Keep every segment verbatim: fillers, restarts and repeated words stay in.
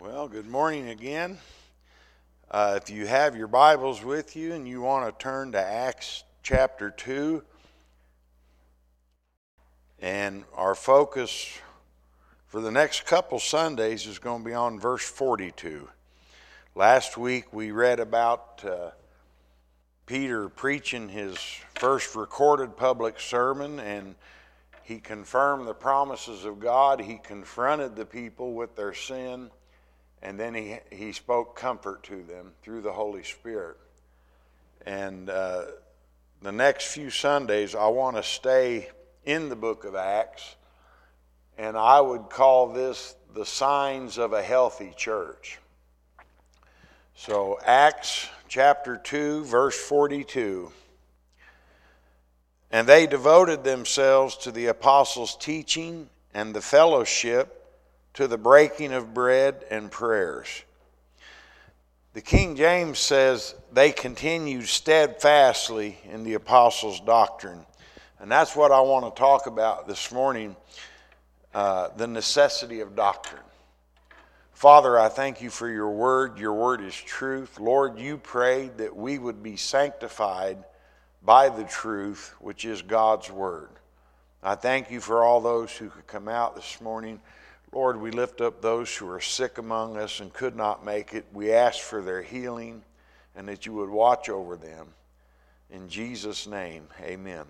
Well, good morning again. Uh, if you have your Bibles with you and you want to turn to Acts chapter two, and our focus for the next couple Sundays is going to be on verse forty-two. Last week we read about uh, Peter preaching his first recorded public sermon, and he confirmed the promises of God. He confronted the people with their sin. And then he he spoke comfort to them through the Holy Spirit. And uh, the next few Sundays, I want to stay in the book of Acts. And I would call this the signs of a healthy church. So Acts chapter two, verse forty-two. And they devoted themselves to the apostles' teaching and the fellowship, to the breaking of bread and prayers. The King James says they continued steadfastly in the apostles' doctrine. And that's what I want to talk about this morning, uh, the necessity of doctrine. Father, I thank you for your word. Your word is truth. Lord, you prayed that we would be sanctified by the truth, which is God's word. I thank you for all those who could come out this morning. Lord, we lift up those who are sick among us and could not make it. We ask for their healing and that you would watch over them. In Jesus' name, amen.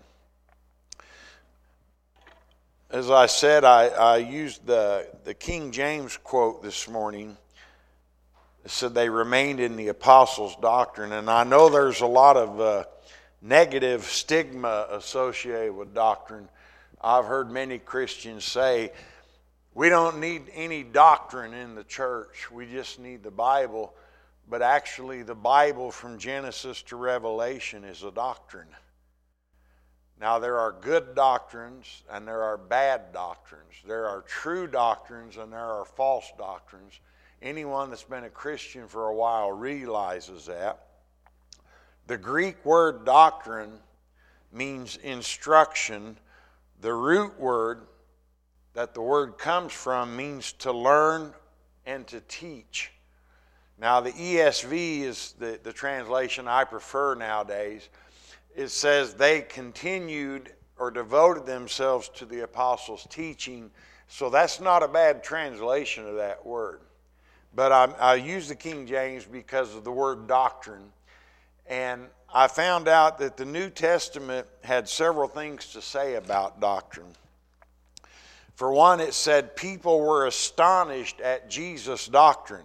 As I said, I, I used the, the King James quote this morning. It said they remained in the apostles' doctrine. And I know there's a lot of uh, negative stigma associated with doctrine. I've heard many Christians say, we don't need any doctrine in the church. We just need the Bible. But actually, the Bible from Genesis to Revelation is a doctrine. Now, there are good doctrines and there are bad doctrines. There are true doctrines and there are false doctrines. Anyone that's been a Christian for a while realizes that. The Greek word doctrine means instruction. The root word that the word comes from means to learn and to teach. Now, the E S V is the, the translation I prefer nowadays. It says they continued or devoted themselves to the apostles' teaching. So that's not a bad translation of that word. But I, I use the King James because of the word doctrine. And I found out that the New Testament had several things to say about doctrine. For one, it said people were astonished at Jesus' doctrine.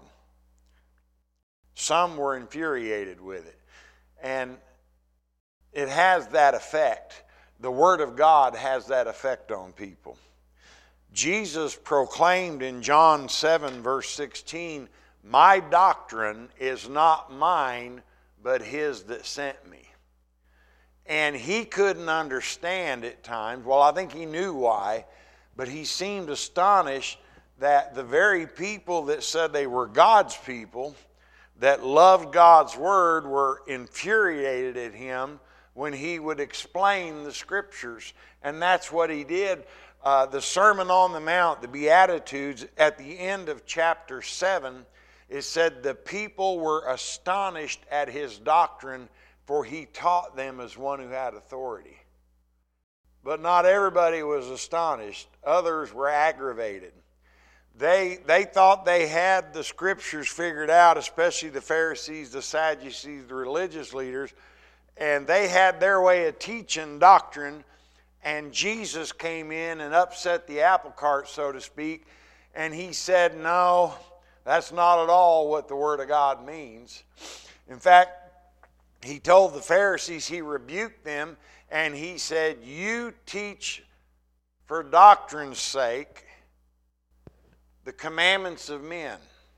Some were infuriated with it. And it has that effect. The Word of God has that effect on people. Jesus proclaimed in John seven, verse sixteen, my doctrine is not mine, but his that sent me. And he couldn't understand at times. Well, I think he knew why. But he seemed astonished that the very people that said they were God's people, that loved God's word, were infuriated at him when he would explain the scriptures. And that's what he did. Uh, the Sermon on the Mount, the Beatitudes, at the end of chapter seven, it said the people were astonished at his doctrine, for he taught them as one who had authority. But not everybody was astonished. Others were aggravated. They, they thought they had the scriptures figured out, especially the Pharisees, the Sadducees, the religious leaders, and they had their way of teaching doctrine, and Jesus came in and upset the apple cart, so to speak, and he said, no, that's not at all what the Word of God means. In fact, he told the Pharisees, he rebuked them, and he said, you teach for doctrine's sake the commandments of men.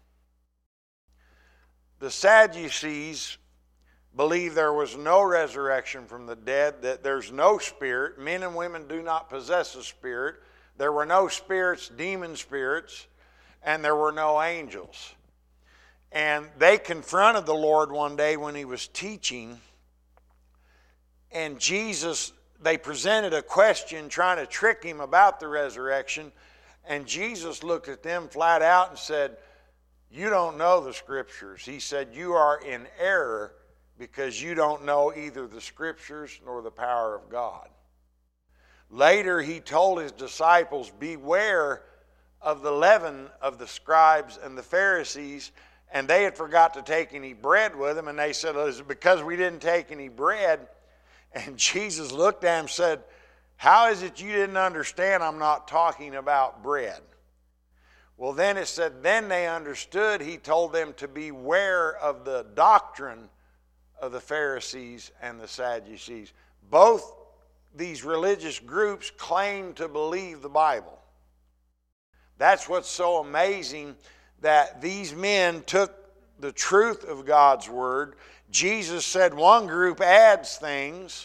The Sadducees believe there was no resurrection from the dead, that there's no spirit. Men and women do not possess a spirit. There were no spirits, demon spirits, and there were no angels. And they confronted the Lord one day when he was teaching. And Jesus, they presented a question trying to trick him about the resurrection. And Jesus looked at them flat out and said, you don't know the Scriptures. He said, you are in error because you don't know either the Scriptures nor the power of God. Later, he told his disciples, beware of the leaven of the scribes and the Pharisees, and they had forgot to take any bread with them, and they said, is it because we didn't take any bread? And Jesus looked at him and said, how is it you didn't understand I'm not talking about bread? Well, then it said, then they understood. He told them to beware of the doctrine of the Pharisees and the Sadducees. Both these religious groups claim to believe the Bible. That's what's so amazing, that these men took the truth of God's Word. Jesus said one group adds things,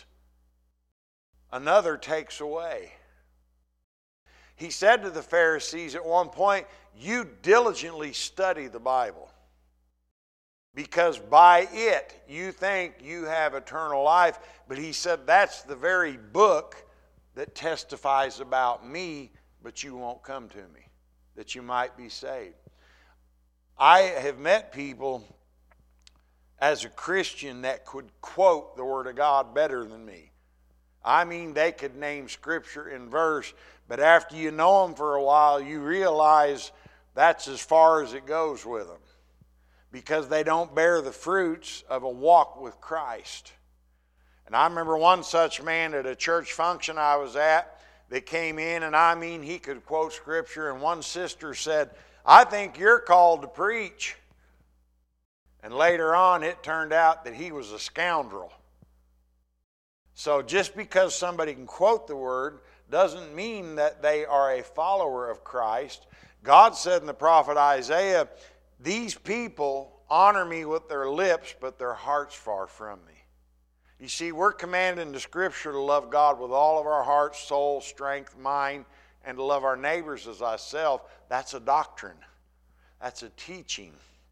another takes away. He said to the Pharisees at one point, you diligently study the Bible, because by it you think you have eternal life. But he said that's the very book that testifies about me, but you won't come to me, that you might be saved. I have met people as a Christian that could quote the Word of God better than me. I mean, they could name Scripture in verse, but after you know them for a while, you realize that's as far as it goes with them, because they don't bear the fruits of a walk with Christ. And I remember one such man at a church function I was at that came in, and I mean, he could quote Scripture, and one sister said, I think you're called to preach. And later on, it turned out that he was a scoundrel. So just because somebody can quote the Word doesn't mean that they are a follower of Christ. God said in the prophet Isaiah, these people honor me with their lips, but their heart's far from me. You see, we're commanded in the Scripture to love God with all of our heart, soul, strength, mind, and to love our neighbors as ourselves. That's a doctrine. That's a teaching.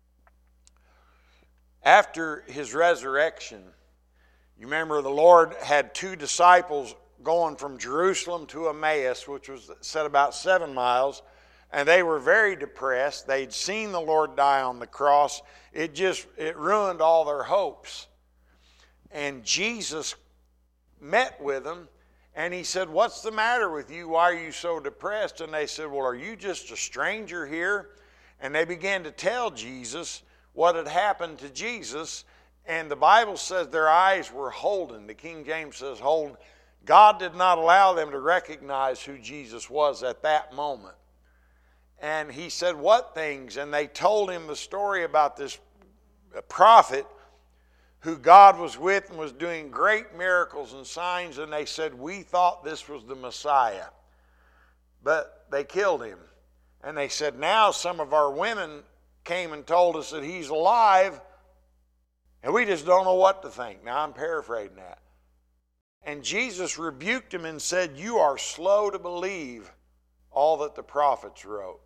After his resurrection, you remember the Lord had two disciples going from Jerusalem to Emmaus, which was said about seven miles, and they were very depressed. They'd seen the Lord die on the cross. It just, it ruined all their hopes. And Jesus met with them, and he said, what's the matter with you? Why are you so depressed? And they said, well, are you just a stranger here? And they began to tell Jesus what had happened to Jesus. And the Bible says their eyes were holden. The King James says holden. God did not allow them to recognize who Jesus was at that moment. And he said, what things? And they told him the story about this prophet who God was with and was doing great miracles and signs. And they said, we thought this was the Messiah. But they killed him. And they said, now some of our women came and told us that he's alive, and we just don't know what to think. Now, I'm paraphrasing that. And Jesus rebuked him and said, you are slow to believe all that the prophets wrote.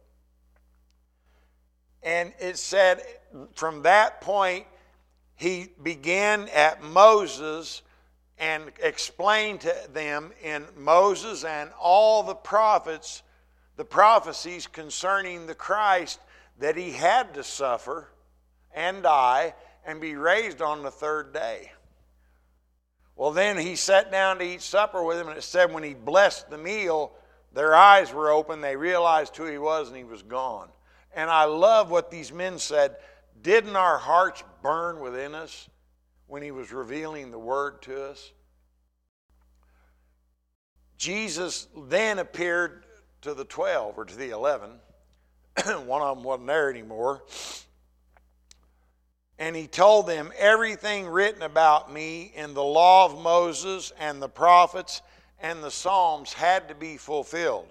And it said from that point, he began at Moses and explained to them in Moses and all the prophets the prophecies concerning the Christ, that he had to suffer and die and be raised on the third day. Well, then he sat down to eat supper with them, and it said when he blessed the meal, their eyes were open, they realized who he was, and he was gone. And I love what these men said. Didn't our hearts burn within us when he was revealing the Word to us? Jesus then appeared to the twelve, or to the eleven. One of them wasn't there anymore. And he told them, everything written about me in the law of Moses and the prophets and the Psalms had to be fulfilled.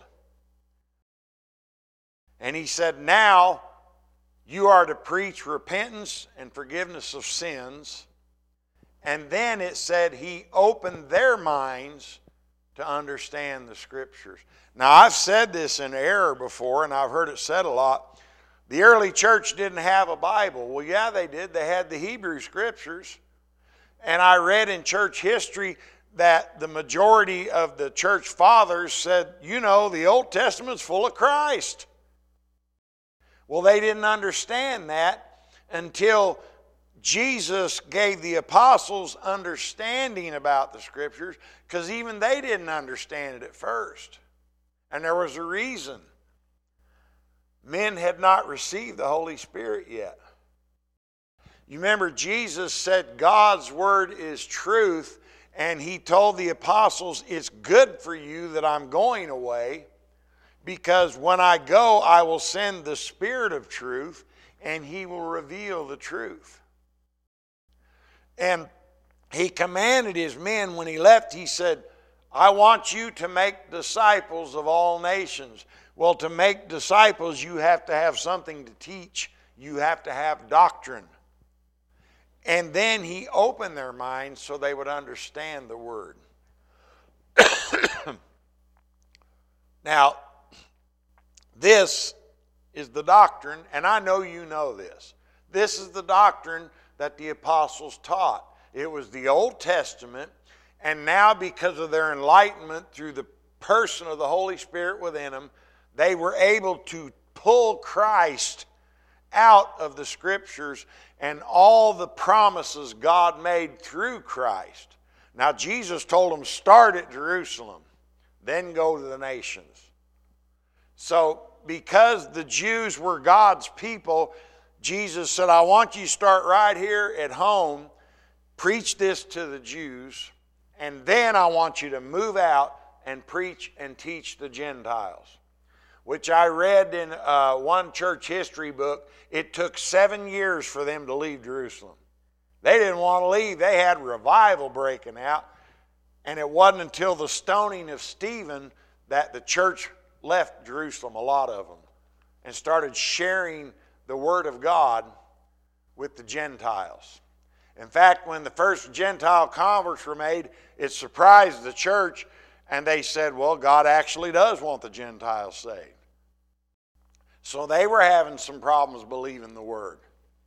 And he said, now you are to preach repentance and forgiveness of sins. And then it said he opened their minds to understand the Scriptures. Now, I've said this in error before, and I've heard it said a lot. The early church didn't have a Bible. Well, yeah, they did. They had the Hebrew Scriptures. And I read in church history that the majority of the church fathers said, you know, the Old Testament's full of Christ. Well, they didn't understand that until Jesus gave the apostles understanding about the Scriptures, because even they didn't understand it at first. And there was a reason. Men had not received the Holy Spirit yet. You remember Jesus said God's word is truth, and he told the apostles, it's good for you that I'm going away, because when I go, I will send the Spirit of truth, and he will reveal the truth. And he commanded his men when he left, he said, I want you to make disciples of all nations. Well, to make disciples, you have to have something to teach. You have to have doctrine. And then he opened their minds so they would understand the word. Now, this is the doctrine, and I know you know this. This is the doctrine that the apostles taught. It was the Old Testament, and now because of their enlightenment through the person of the Holy Spirit within them, they were able to pull Christ out of the Scriptures and all the promises God made through Christ. Now, Jesus told them, start at Jerusalem, then go to the nations. So, because the Jews were God's people, Jesus said, I want you to start right here at home, preach this to the Jews, and then I want you to move out and preach and teach the Gentiles. Which I read in uh, one church history book, it took seven years for them to leave Jerusalem. They didn't want to leave. They had revival breaking out. And it wasn't until the stoning of Stephen that the church left Jerusalem, a lot of them, and started sharing the Word of God with the Gentiles. In fact, when the first Gentile converts were made, it surprised the church, and they said, well, God actually does want the Gentiles saved. So they were having some problems believing the Word.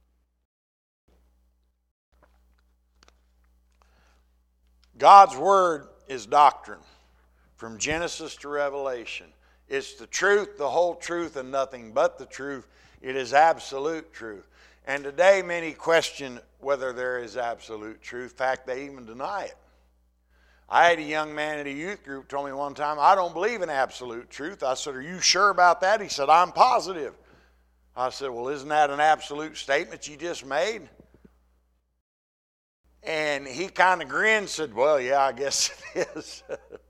God's Word is doctrine, from Genesis to Revelation. It's the truth, the whole truth, and nothing but the truth. It is absolute truth. And today many question whether there is absolute truth. In fact, they even deny it. I had a young man at a youth group told me one time, I don't believe in absolute truth. I said, are you sure about that? He said, I'm positive. I said, well, isn't that an absolute statement you just made? And he kind of grinned and said, well, yeah, I guess it is.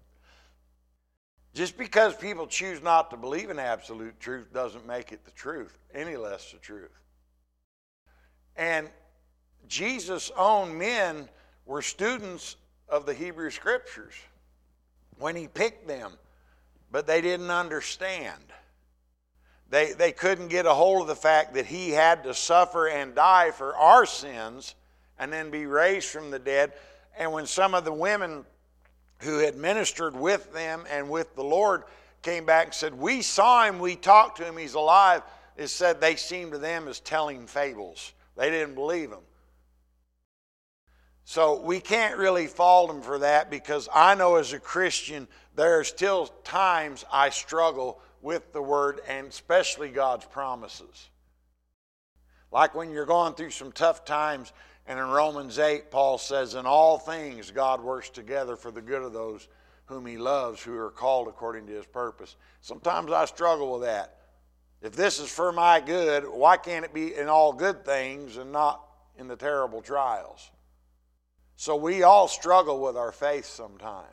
Just because people choose not to believe in absolute truth doesn't make it the truth, any less the truth. And Jesus' own men were students of the Hebrew Scriptures when he picked them, but they didn't understand. They, they couldn't get a hold of the fact that he had to suffer and die for our sins and then be raised from the dead. And when some of the women who had ministered with them and with the Lord came back and said, we saw him, we talked to him, he's alive, it said they seemed to them as telling fables. They didn't believe him. So we can't really fault them for that, because I know as a Christian there are still times I struggle with the Word, and especially God's promises. Like when you're going through some tough times, and in Romans eight, Paul says, in all things God works together for the good of those whom he loves, who are called according to his purpose. Sometimes I struggle with that. If this is for my good, why can't it be in all good things and not in the terrible trials? So we all struggle with our faith sometimes.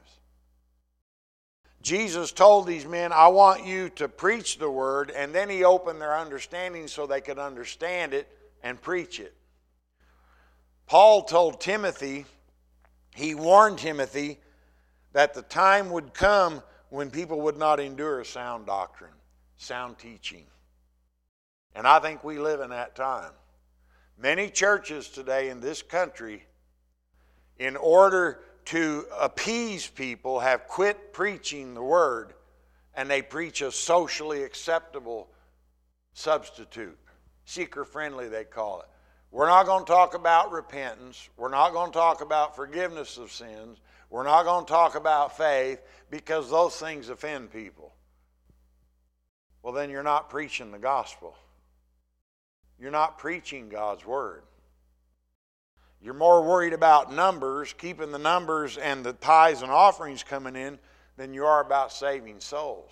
Jesus told these men, I want you to preach the Word, and then he opened their understanding so they could understand it and preach it. Paul told Timothy, he warned Timothy that the time would come when people would not endure sound doctrine, sound teaching. And I think we live in that time. Many churches today in this country, in order to appease people, have quit preaching the Word, and they preach a socially acceptable substitute. Seeker-friendly, they call it. We're not going to talk about repentance. We're not going to talk about forgiveness of sins. We're not going to talk about faith, because those things offend people. Well, then you're not preaching the gospel. you're not preaching God's word. You're more worried about numbers, keeping the numbers and the tithes and offerings coming in, than you are about saving souls.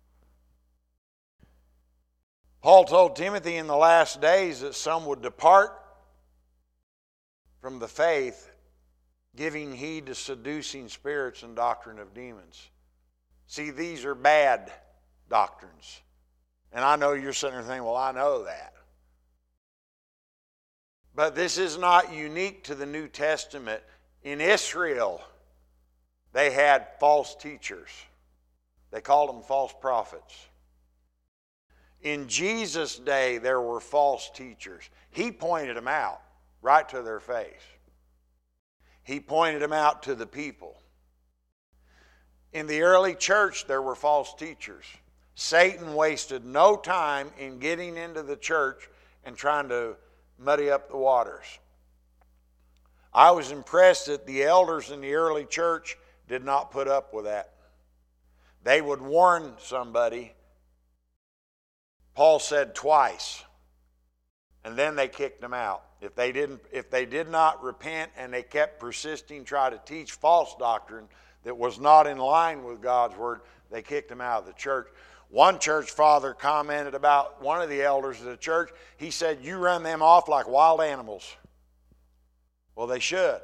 Paul told Timothy in the last days that some would depart from the faith, giving heed to seducing spirits and doctrine of demons. See, these are bad doctrines. And I know you're sitting there thinking, well, I know that. But this is not unique to the New Testament. In Israel, they had false teachers. They called them false prophets. In Jesus' day, there were false teachers. He pointed them out right to their face. He pointed them out to the people. In the early church, there were false teachers. Satan wasted no time in getting into the church and trying to muddy up the waters. I was impressed that the elders in the early church did not put up with that. They would warn somebody. Paul said twice, and then they kicked them out. If they didn't, if they did not repent and they kept persisting, try to teach false doctrine that was not in line with God's word, they kicked them out of the church. One church father commented about one of the elders of the church. He said, "You run them off like wild animals." Well, they should.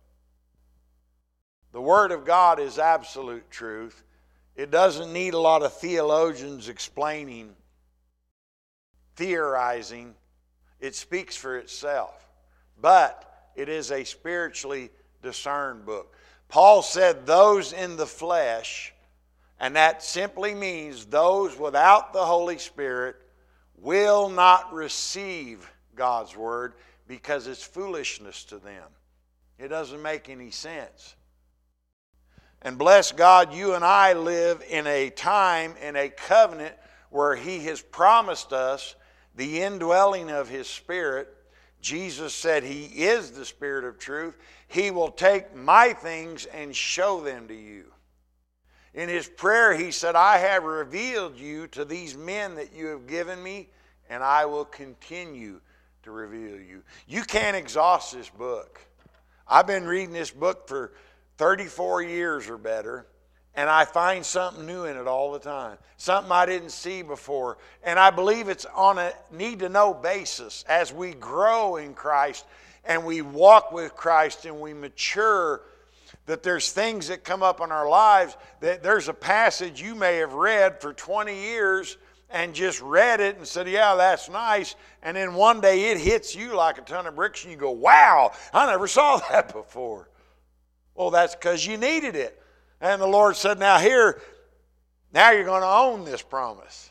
The Word of God is absolute truth. It doesn't need a lot of theologians explaining, theorizing. It speaks for itself. But it is a spiritually discerned book. Paul said, "Those in the flesh," and that simply means those without the Holy Spirit, will not receive God's word because it's foolishness to them. It doesn't make any sense. And bless God, you and I live in a time, in a covenant, where He has promised us the indwelling of His Spirit. Jesus said He is the Spirit of truth. He will take my things and show them to you. In His prayer, He said, "I have revealed you to these men that you have given me, and I will continue to reveal you." You can't exhaust this book. I've been reading this book for thirty-four years or better, and I find something new in it all the time. Something I didn't see before. And I believe it's on a need-to-know basis. As we grow in Christ and we walk with Christ and we mature, that there's things that come up in our lives, that there's a passage you may have read for twenty years and just read it and said, "Yeah, that's nice." And then one day it hits you like a ton of bricks and you go, "Wow, I never saw that before." Well, that's because you needed it. And the Lord said, "Now here, now you're going to own this promise.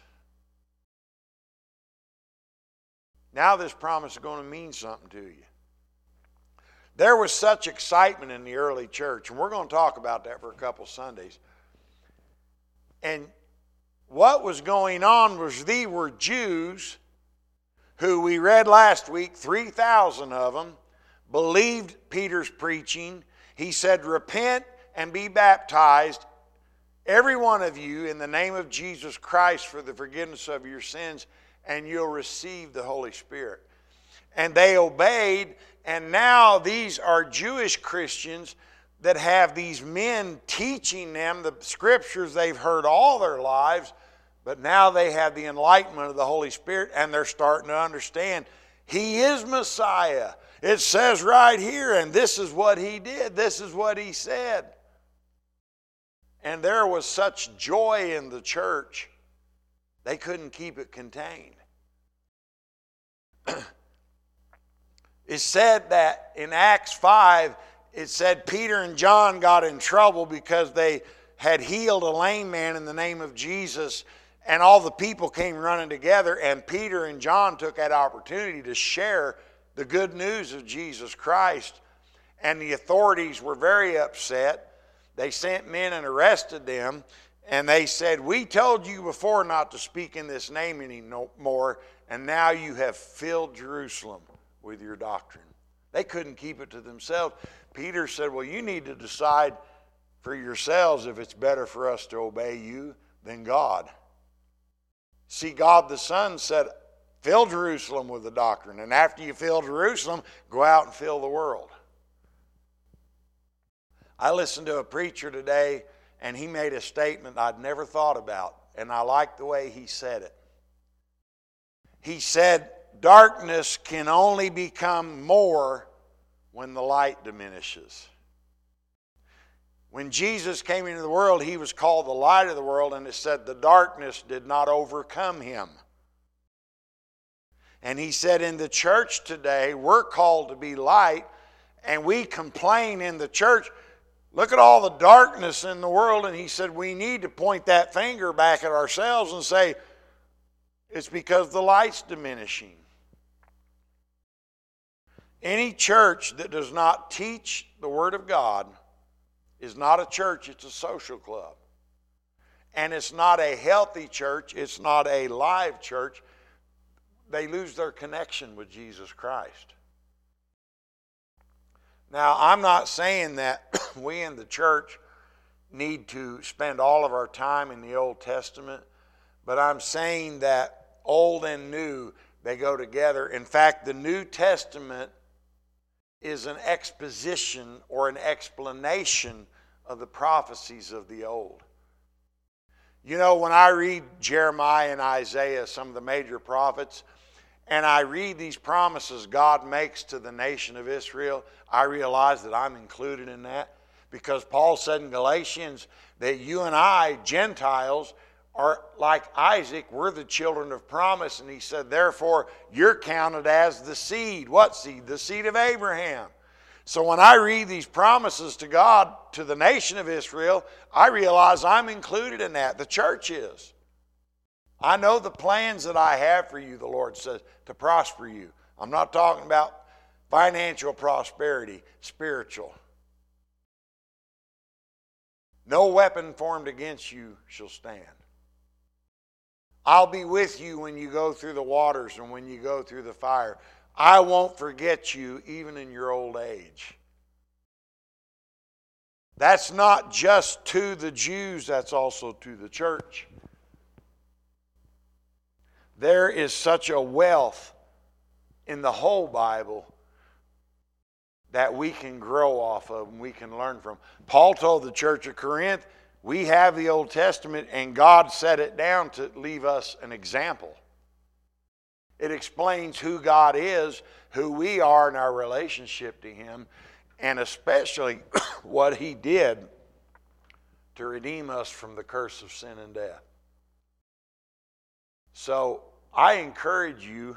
Now this promise is going to mean something to you." There was such excitement in the early church, and we're going to talk about that for a couple Sundays. And what was going on was these were Jews who we read last week, three thousand of them, believed Peter's preaching. He said, "Repent and be baptized, every one of you, in the name of Jesus Christ for the forgiveness of your sins, and you'll receive the Holy Spirit." And they obeyed, and now these are Jewish Christians that have these men teaching them the scriptures they've heard all their lives, but now they have the enlightenment of the Holy Spirit, and they're starting to understand He is Messiah. It says right here, and this is what He did. This is what He said. And there was such joy in the church, they couldn't keep it contained. It said that in Acts five, it said Peter and John got in trouble because they had healed a lame man in the name of Jesus, and all the people came running together, and Peter and John took that opportunity to share the good news of Jesus Christ. And the authorities were very upset. They sent men and arrested them, and they said, "We told you before not to speak in this name anymore, and now you have filled Jerusalem with your doctrine." They couldn't keep it to themselves. Peter said, "Well, you need to decide for yourselves if it's better for us to obey you than God." See, God the Son said, Fill Jerusalem with the doctrine. And after you fill Jerusalem, go out and fill the world. I listened to a preacher today, and he made a statement I'd never thought about, and I like the way he said it. He said, darkness can only become more when the light diminishes. When Jesus came into the world, he was called the light of the world, and it said the darkness did not overcome him. And he said in the church today, we're called to be light, and we complain in the church, look at all the darkness in the world, and he said we need to point that finger back at ourselves and say, it's because the light's diminishing. Any church that does not teach the Word of God is not a church, it's a social club. And it's not a healthy church, it's not a live church. They lose their connection with Jesus Christ. Now, I'm not saying that we in the church need to spend all of our time in the Old Testament, but I'm saying that old and new, they go together. In fact, the New Testament is an exposition or an explanation of the prophecies of the Old. You know, when I read Jeremiah and Isaiah, some of the major prophets, and I read these promises God makes to the nation of Israel, I realize that I'm included in that, because Paul said in Galatians that you and I, Gentiles, are like Isaac, we're the children of promise. And he said, therefore, you're counted as the seed. What seed? The seed of Abraham. So when I read these promises to God, to the nation of Israel, I realize I'm included in that. The church is. I know the plans that I have for you, the Lord says, to prosper you. I'm not talking about financial prosperity, spiritual. No weapon formed against you shall stand. I'll be with you when you go through the waters and when you go through the fire. I won't forget you even in your old age. That's not just to the Jews, that's also to the church. There is such a wealth in the whole Bible that we can grow off of and we can learn from. Paul told the church of Corinth, we have the Old Testament and God set it down to leave us an example. It explains who God is, who we are in our relationship to Him, and especially what He did to redeem us from the curse of sin and death. So I encourage you,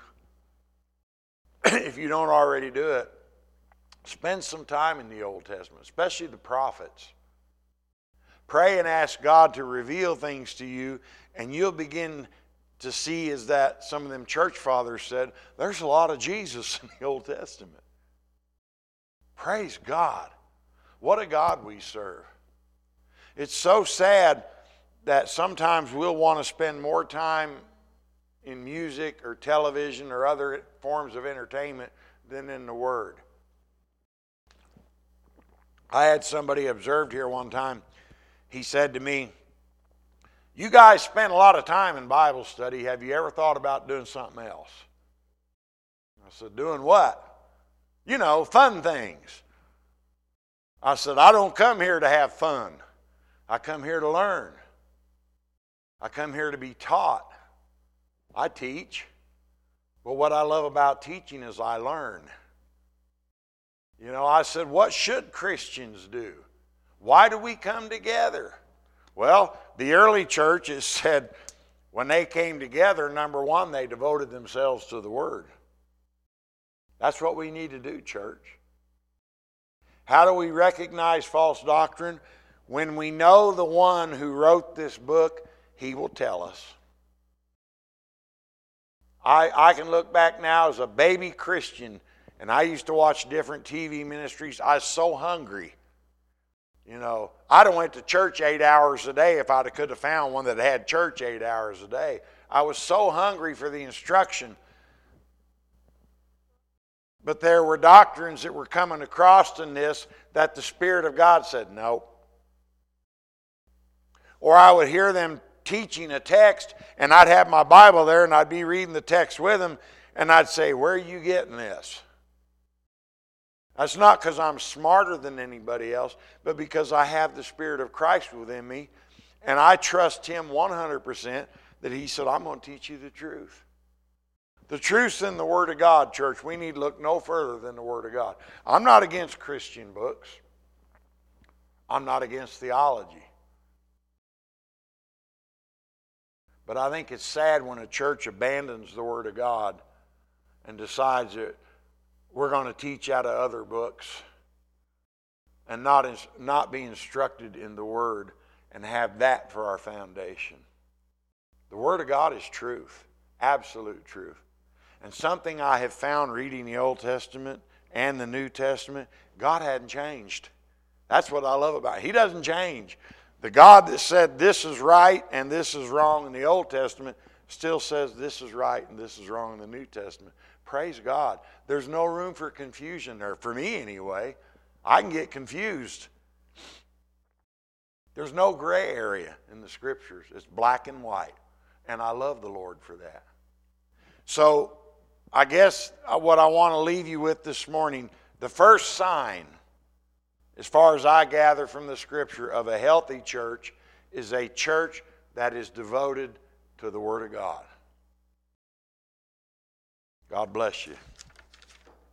if you don't already do it, spend some time in the Old Testament, especially the prophets. Pray and ask God to reveal things to you, and you'll begin to see, as that some of them church fathers said, there's a lot of Jesus in the Old Testament. Praise God. What a God we serve. It's so sad that sometimes we'll want to spend more time in music or television or other forms of entertainment than in the Word. I had somebody observed here one time. He said to me, you guys spend a lot of time in Bible study. Have you ever thought about doing something else? I said, doing what? You know, fun things. I said, I don't come here to have fun. I come here to learn. I come here to be taught. I teach. But what I love about teaching is I learn. You know, I said, what should Christians do? Why do we come together? Well, the early church, it said, when they came together, number one, they devoted themselves to the Word. That's what we need to do, church. How do we recognize false doctrine? When we know the one who wrote this book, he will tell us. I, I can look back now as a baby Christian, and I used to watch different T V ministries. I was so hungry. You know, I'd have went to church eight hours a day if I could have found one that had church eight hours a day. I was so hungry for the instruction. But there were doctrines that were coming across in this that the Spirit of God said, no. Or I would hear them teaching a text, and I'd have my Bible there, and I'd be reading the text with them, and I'd say, where are you getting this? That's not because I'm smarter than anybody else, but because I have the Spirit of Christ within me, and I trust Him one hundred percent that He said, I'm going to teach you the truth. The truth's in the Word of God, church. We need to look no further than the Word of God. I'm not against Christian books. I'm not against theology. But I think it's sad when a church abandons the Word of God and decides that we're going to teach out of other books and not, not be instructed in the Word and have that for our foundation. The Word of God is truth, absolute truth. And something I have found reading the Old Testament and the New Testament, God hadn't changed. That's what I love about it. He doesn't change. The God that said this is right and this is wrong in the Old Testament still says this is right and this is wrong in the New Testament. Praise God. There's no room for confusion there, for me anyway. I can get confused. There's no gray area in the Scriptures. It's black and white. And I love the Lord for that. So, I guess what I want to leave you with this morning, the first sign, as far as I gather from the Scripture, of a healthy church is a church that is devoted to the Word of God. God bless you.